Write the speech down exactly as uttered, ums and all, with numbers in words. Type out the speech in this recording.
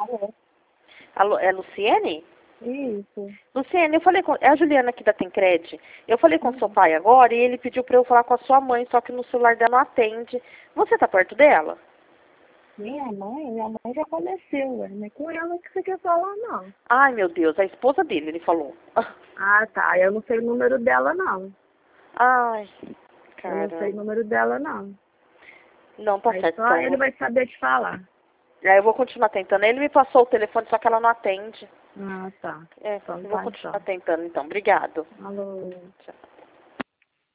Alô? Alô, é Luciene? Isso. Luciene, eu falei com... É a Juliana aqui da Tencred. Eu falei com o seu pai agora e ele pediu pra eu falar com a sua mãe, só que no celular dela não atende. Você tá perto dela? Minha mãe? Minha mãe já faleceu, ué. Não é com ela que você quer falar, não. Ai, meu Deus, a esposa dele, ele falou. Ah, tá. Eu não sei o número dela, não. Ai, Eu não sei o cara. número dela, não. Não, tá Aí certo, só então. ele vai saber te falar. Aí eu vou continuar tentando. Ele me passou o telefone, só que ela não atende. Ah, tá. É, Então eu vou tá, continuar então. tentando, então. Obrigado. Alô? Tchau.